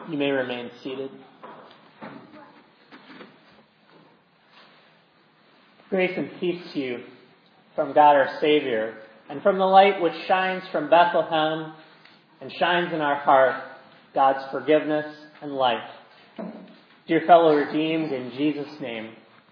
You may remain seated. Grace and peace to you from God our Savior, and from the light which shines from Bethlehem and shines in our heart, God's forgiveness and life. Dear fellow redeemed, in Jesus' name.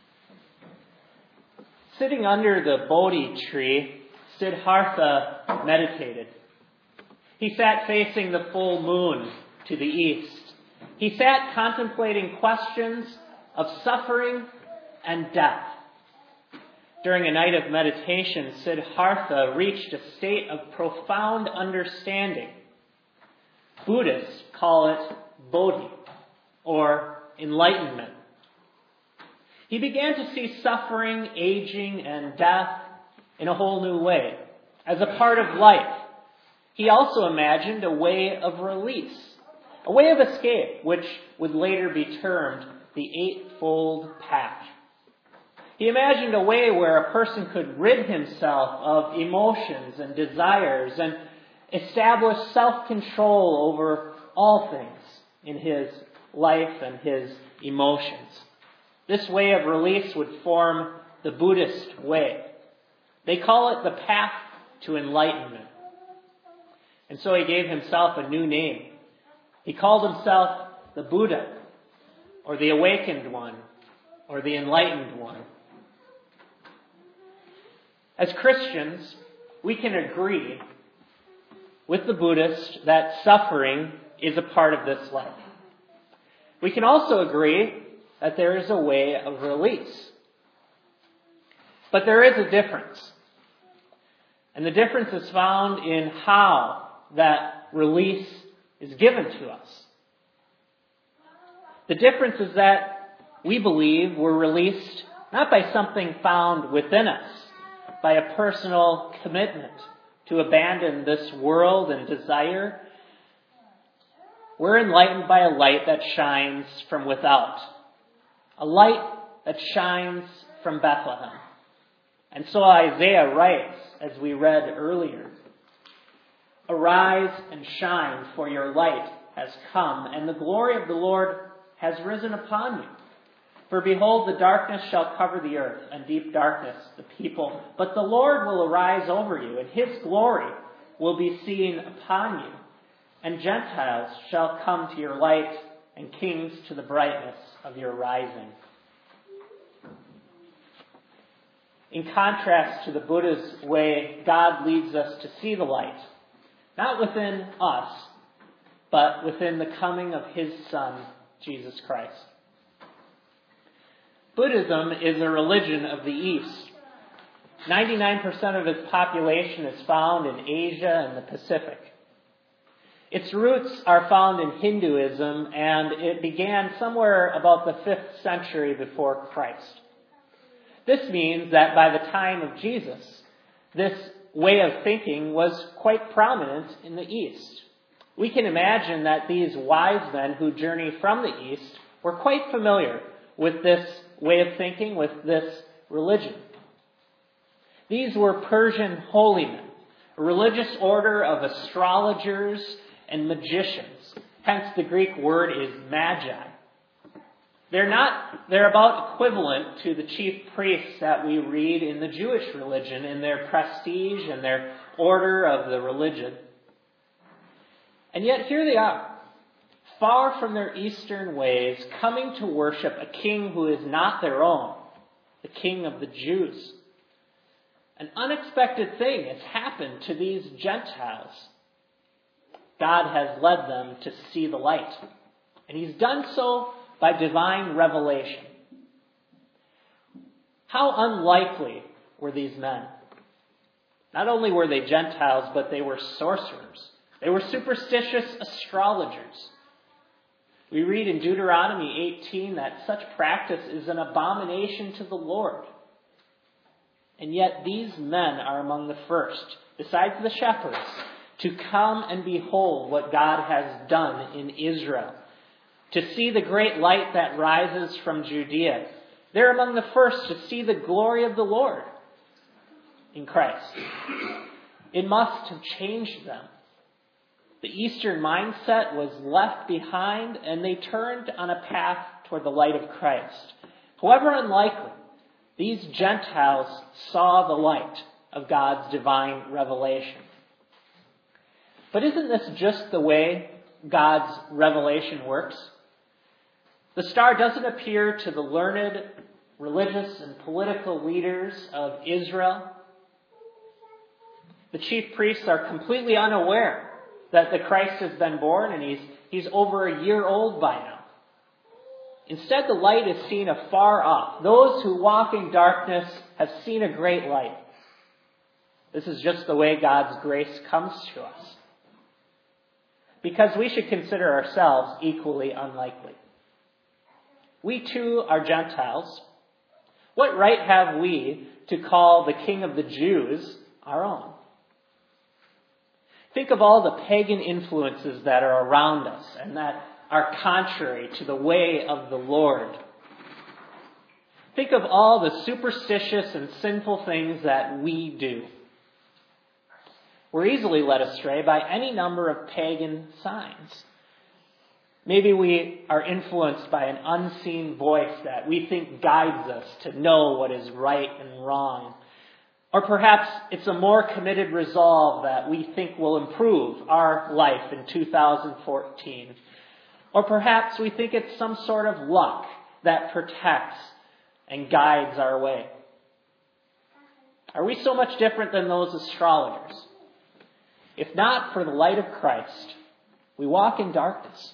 Sitting under the Bodhi tree, Siddhartha meditated. He sat facing the full moon to the east. He sat contemplating questions of suffering and death. During a night of meditation, Siddhartha reached a state of profound understanding. Buddhists call it Bodhi, or enlightenment. He began to see suffering, aging, and death in a whole new way, as a part of life. He also imagined a way of release, a way of escape, which would later be termed the Eightfold Path. He imagined a way where a person could rid himself of emotions and desires and establish self-control over all things in his life and his emotions. This way of release would form the Buddhist way. They call it the path to enlightenment. And so he gave himself a new name. He called himself the Buddha, or the Awakened One, or the Enlightened One. As Christians, we can agree with the Buddhist that suffering is a part of this life. We can also agree that there is a way of release. But there is a difference. And the difference is found in how that release is given to us. The difference is that we believe we're released not by something found within us, by a personal commitment to abandon this world and desire. We're enlightened by a light that shines from without, a light that shines from Bethlehem. And so Isaiah writes, as we read earlier, "Arise and shine, for your light has come, and the glory of the Lord has risen upon you. For behold, the darkness shall cover the earth, and deep darkness the people. But the Lord will arise over you, and his glory will be seen upon you. And Gentiles shall come to your light, and kings to the brightness of your rising." In contrast to the Buddha's way, God leads us to see the light, not within us, but within the coming of his Son, Jesus Christ. Buddhism is a religion of the East. 99% of its population is found in Asia and the Pacific. Its roots are found in Hinduism, and it began somewhere about the 5th century before Christ. This means that by the time of Jesus, this way of thinking was quite prominent in the East. We can imagine that these wise men who journeyed from the East were quite familiar with this way of thinking, with this religion. These were Persian holy men, a religious order of astrologers and magicians. Hence the Greek word is magi. They're about equivalent to the chief priests that we read in the Jewish religion in their prestige and their order of the religion. And yet here they are, far from their Eastern ways, coming to worship a king who is not their own, the King of the Jews. An unexpected thing has happened to these Gentiles. God has led them to see the light, and he's done so by divine revelation. How unlikely were these men? Not only were they Gentiles, but they were sorcerers. They were superstitious astrologers. We read in Deuteronomy 18 that such practice is an abomination to the Lord. And yet these men are among the first, besides the shepherds, to come and behold what God has done in Israel, to see the great light that rises from Judea. They're among the first to see the glory of the Lord in Christ. It must have changed them. The Eastern mindset was left behind, and they turned on a path toward the light of Christ. However unlikely, these Gentiles saw the light of God's divine revelation. But isn't this just the way God's revelation works? The star doesn't appear to the learned, religious, and political leaders of Israel. The chief priests are completely unaware that the Christ has been born, and he's over a year old by now. Instead, the light is seen afar off. Those who walk in darkness have seen a great light. This is just the way God's grace comes to us. Because we should consider ourselves equally unlikely. We too are Gentiles. What right have we to call the King of the Jews our own? Think of all the pagan influences that are around us and that are contrary to the way of the Lord. Think of all the superstitious and sinful things that we do. We're easily led astray by any number of pagan signs. Maybe we are influenced by an unseen voice that we think guides us to know what is right and wrong. Or perhaps it's a more committed resolve that we think will improve our life in 2014. Or perhaps we think it's some sort of luck that protects and guides our way. Are we so much different than those astrologers? If not for the light of Christ, we walk in darkness.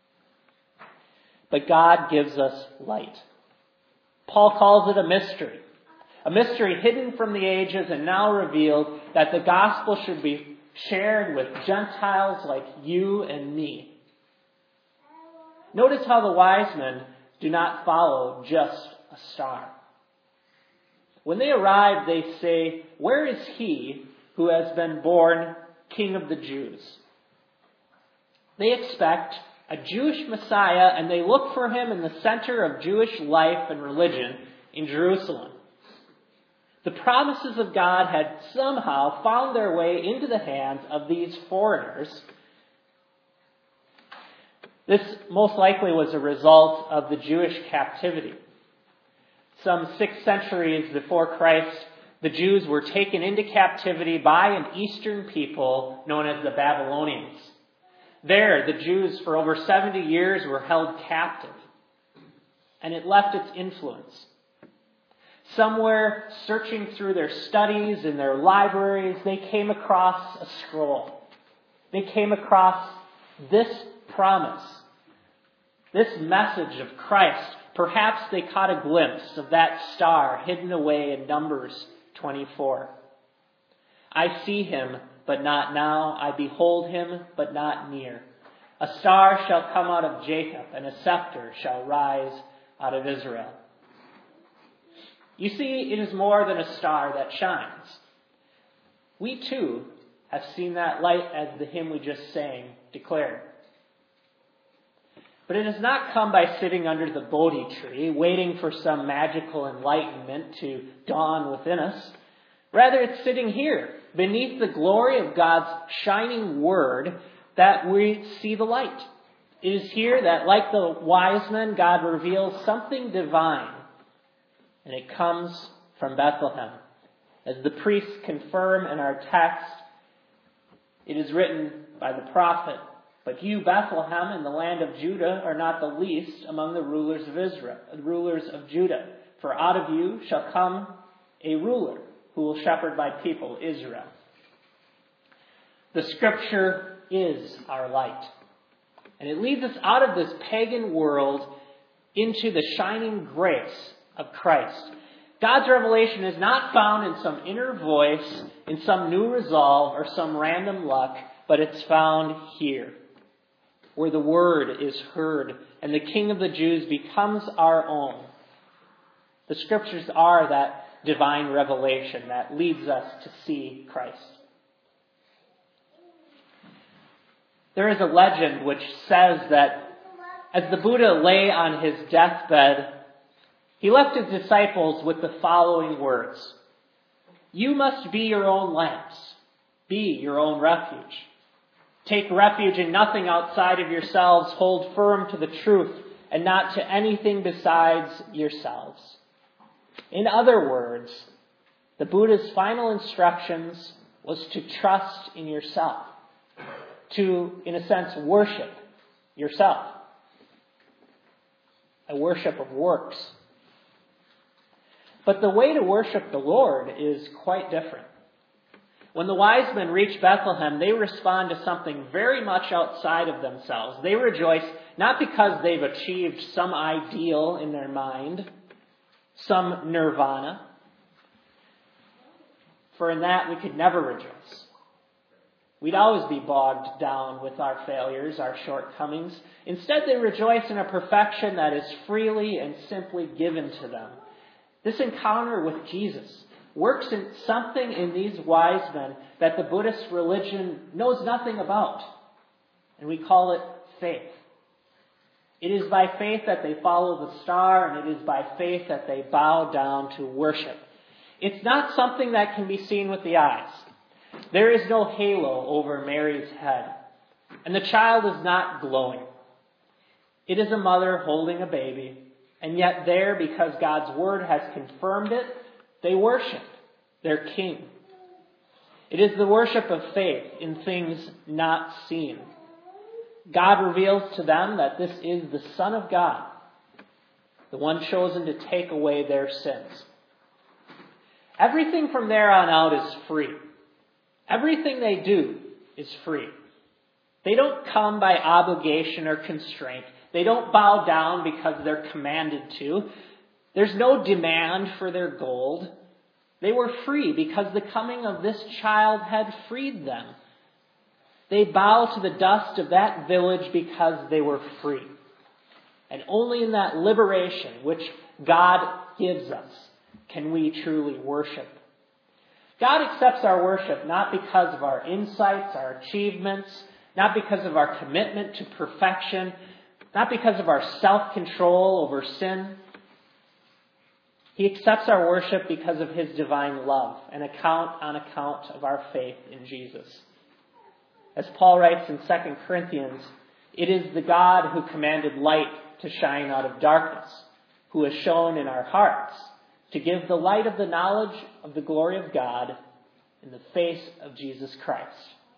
But God gives us light. Paul calls it a mystery hidden from the ages and now revealed, that the gospel should be shared with Gentiles like you and me. Notice how the wise men do not follow just a star. When they arrive, they say, "Where is he who has been born King of the Jews?" They expect a Jewish Messiah, and they look for him in the center of Jewish life and religion in Jerusalem. The promises of God had somehow found their way into the hands of these foreigners. This most likely was a result of the Jewish captivity. Some 6 centuries before Christ, the Jews were taken into captivity by an eastern people known as the Babylonians. There, the Jews for over 70 years were held captive, and it left its influence. Somewhere, searching through their studies in their libraries, they came across a scroll. They came across this promise, this message of Christ. Perhaps they caught a glimpse of that star hidden away in Numbers 24. "I see him, but not now. I behold him, but not near. A star shall come out of Jacob, and a scepter shall rise out of Israel." You see, it is more than a star that shines. We too have seen that light, as the hymn we just sang declared. But it has not come by sitting under the Bodhi tree, waiting for some magical enlightenment to dawn within us. Rather, it's sitting here, beneath the glory of God's shining word, that we see the light. It is here that, like the wise men, God reveals something divine. And it comes from Bethlehem. As the priests confirm in our text, it is written by the prophet, "But you, Bethlehem, in the land of Judah, are not the least among the rulers of Israel, the rulers of Judah. For out of you shall come a ruler who will shepherd my people, Israel." The Scripture is our light. And it leads us out of this pagan world into the shining grace of Christ. God's revelation is not found in some inner voice, in some new resolve, or some random luck, but it's found here, where the word is heard and the King of the Jews becomes our own. The Scriptures are that divine revelation that leads us to see Christ. There is a legend which says that as the Buddha lay on his deathbed, he left his disciples with the following words: "You must be your own lamps. Be your own refuge." Take refuge in nothing outside of yourselves. Hold firm to the truth and not to anything besides yourselves. In other words, the Buddha's final instructions was to trust in yourself, to, in a sense, worship yourself, a worship of works. But the way to worship the Lord is quite different. When the wise men reach Bethlehem, they respond to something very much outside of themselves. They rejoice not because they've achieved some ideal in their mind, some nirvana, for in that we could never rejoice. We'd always be bogged down with our failures, our shortcomings. Instead, they rejoice in a perfection that is freely and simply given to them. This encounter with Jesus works in something in these wise men that the Buddhist religion knows nothing about. And we call it faith. It is by faith that they follow the star, and it is by faith that they bow down to worship. It's not something that can be seen with the eyes. There is no halo over Mary's head, and the child is not glowing. It is a mother holding a baby, and yet there, because God's word has confirmed it, they worship their King. It is the worship of faith in things not seen. God reveals to them that this is the Son of God, the one chosen to take away their sins. Everything from there on out is free. Everything they do is free. They don't come by obligation or constraint. They don't bow down because they're commanded to. There's no demand for their gold. They were free because the coming of this child had freed them. They bow to the dust of that village because they were free. And only in that liberation which God gives us can we truly worship. God accepts our worship not because of our insights, our achievements, not because of our commitment to perfection, not because of our self-control over sin. He accepts our worship because of his divine love and on account of our faith in Jesus. As Paul writes in 2 Corinthians, it is the God who commanded light to shine out of darkness, who has shone in our hearts to give the light of the knowledge of the glory of God in the face of Jesus Christ.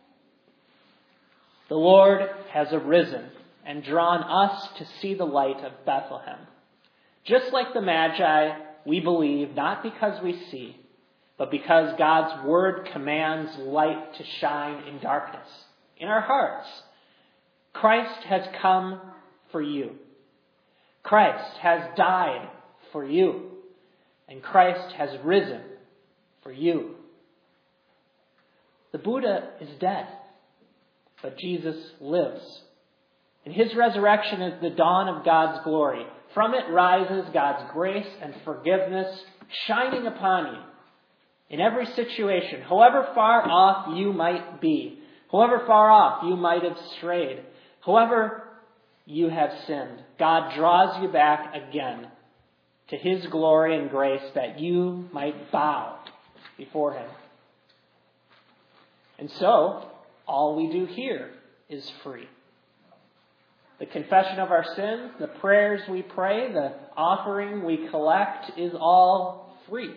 The Lord has arisen and drawn us to see the light of Bethlehem. Just like the Magi, we believe not because we see, but because God's word commands light to shine in darkness, in our hearts. Christ has come for you. Christ has died for you. And Christ has risen for you. The Buddha is dead, but Jesus lives. And his resurrection is the dawn of God's glory. From it rises God's grace and forgiveness shining upon you in every situation, however far off you might be, however far off you might have strayed, however you have sinned. God draws you back again to his glory and grace that you might bow before him. And so, all we do here is free. The confession of our sins, the prayers we pray, the offering we collect is all free.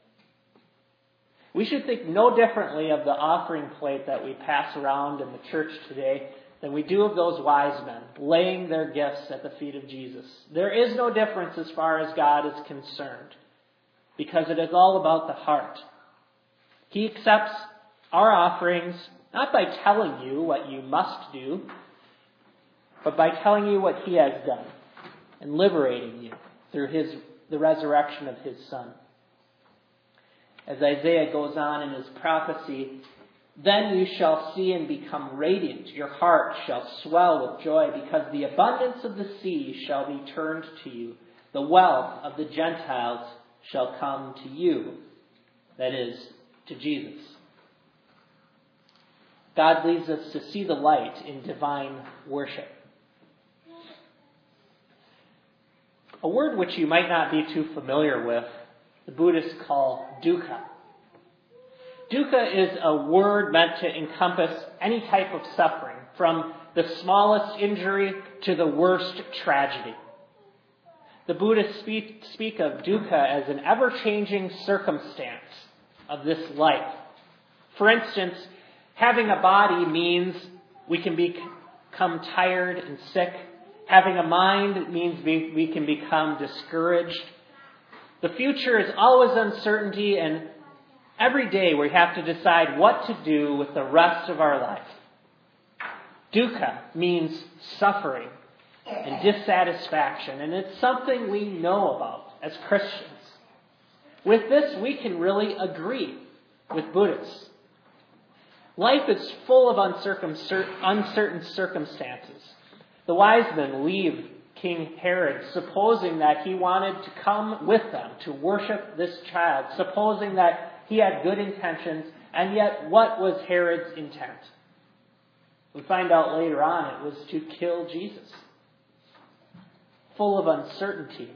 We should think no differently of the offering plate that we pass around in the church today than we do of those wise men laying their gifts at the feet of Jesus. There is no difference as far as God is concerned, because it is all about the heart. He accepts our offerings not by telling you what you must do, but by telling you what he has done and liberating you through the resurrection of his Son. As Isaiah goes on in his prophecy, then you shall see and become radiant. Your heart shall swell with joy, because the abundance of the sea shall be turned to you. The wealth of the Gentiles shall come to you. That is, to Jesus. God leads us to see the light in divine worship. A word which you might not be too familiar with, the Buddhists call dukkha. Dukkha is a word meant to encompass any type of suffering, from the smallest injury to the worst tragedy. The Buddhists speak of dukkha as an ever-changing circumstance of this life. For instance, having a body means we can become tired and sick. Having a mind means we can become discouraged. The future is always uncertainty, and every day we have to decide what to do with the rest of our life. Dukkha means suffering and dissatisfaction, and it's something we know about as Christians. With this, we can really agree with Buddhists. Life is full of uncertain circumstances. The wise men leave King Herod, supposing that he wanted to come with them to worship this child, supposing that he had good intentions, and yet what was Herod's intent? We find out later on it was to kill Jesus. Full of uncertainty.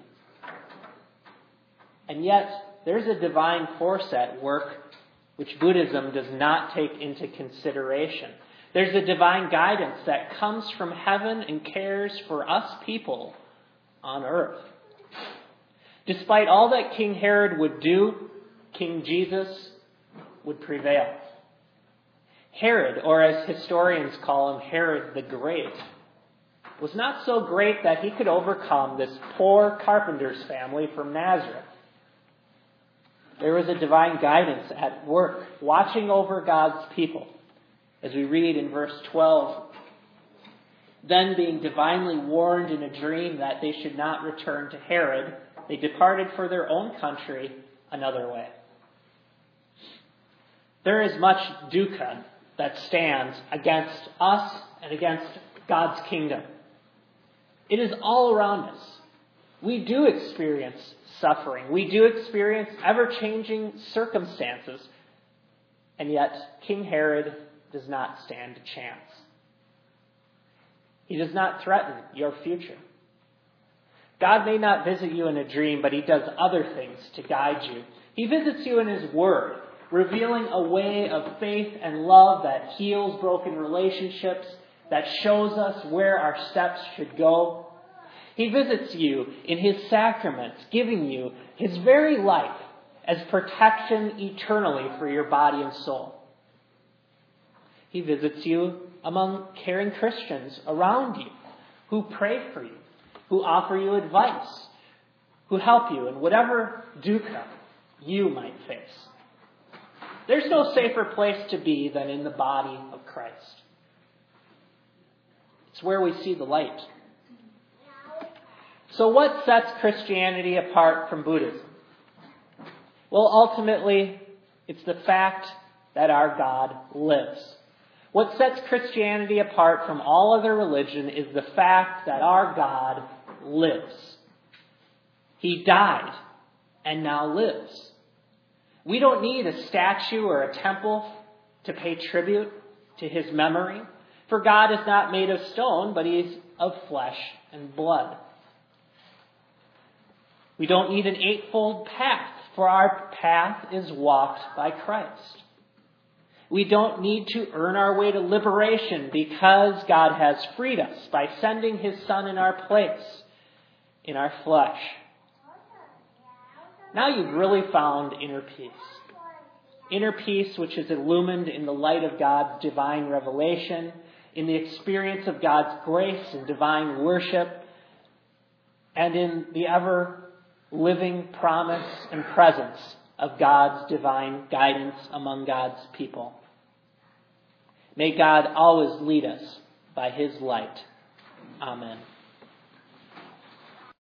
And yet, there's a divine force at work which Buddhism does not take into consideration. There's a divine guidance that comes from heaven and cares for us people on earth. Despite all that King Herod would do, King Jesus would prevail. Herod, or as historians call him, Herod the Great, was not so great that he could overcome this poor carpenter's family from Nazareth. There was a divine guidance at work, watching over God's people. As we read in verse 12, then being divinely warned in a dream that they should not return to Herod, they departed for their own country another way. There is much dukkha that stands against us and against God's kingdom. It is all around us. We do experience suffering. We do experience ever-changing circumstances. And yet, King Herod does not stand a chance. He does not threaten your future. God may not visit you in a dream, but he does other things to guide you. He visits you in his word, revealing a way of faith and love that heals broken relationships, that shows us where our steps should go. He visits you in his sacraments, giving you his very life as protection eternally for your body and soul. He visits you among caring Christians around you who pray for you, who offer you advice, who help you in whatever dukkha you might face. There's no safer place to be than in the body of Christ. It's where we see the light. So what sets Christianity apart from Buddhism? Well, ultimately, it's the fact that our God lives. What sets Christianity apart from all other religion is the fact that our God lives. He died and now lives. We don't need a statue or a temple to pay tribute to his memory, for God is not made of stone, but he's of flesh and blood. We don't need an eightfold path, for our path is walked by Christ. We don't need to earn our way to liberation because God has freed us by sending his Son in our place, in our flesh. Now you've really found inner peace. Inner peace which is illumined in the light of God's divine revelation, in the experience of God's grace and divine worship, and in the ever-living promise and presence of God's divine guidance among God's people. May God always lead us by his light. Amen.